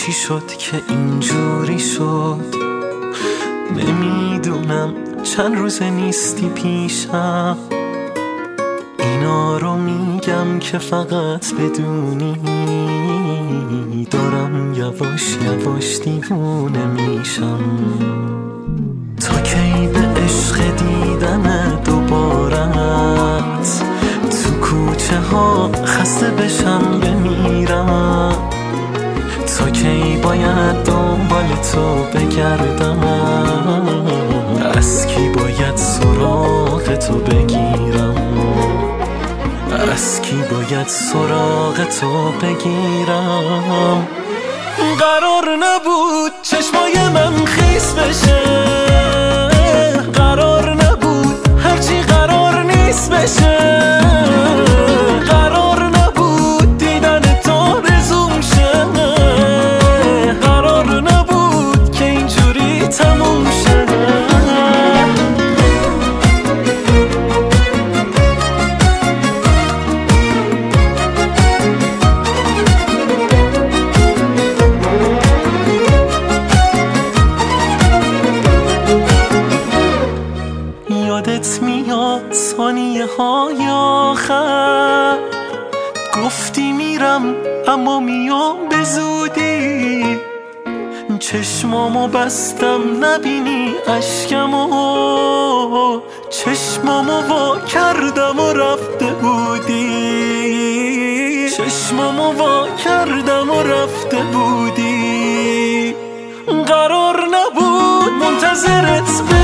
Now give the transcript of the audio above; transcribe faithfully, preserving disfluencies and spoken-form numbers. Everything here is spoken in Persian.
چی شد که اینجوری شد؟ نمیدونم چند روز نیستی پیشم، اینا رو میگم که فقط بدونی دارم یواش یواش دیوونه میشم. تا کی به عشق دیدن دوبارت تو کوچه ها خسته بشم بمیرم؟ تا کی باید دنبال تو بگردم؟ از کی باید سراغ تو بگیرم؟ از کی باید سراغ تو بگیرم؟ قرار نبود چشمای من خیس بشه، قرار نبود هرچی قرار نیست بشه، قرار نبود دیدن تو رزوم شه، قرار نبود که اینجوری تموم شه. یادت میاد ثانیه های آخر گفتی میرم اما میام به زودی، چشمامو بستم نبینی اشکمو، چشمامو وا کردم و رفته بودی، چشمامو وا کردم و رفته بودی. قرار نبود منتظرت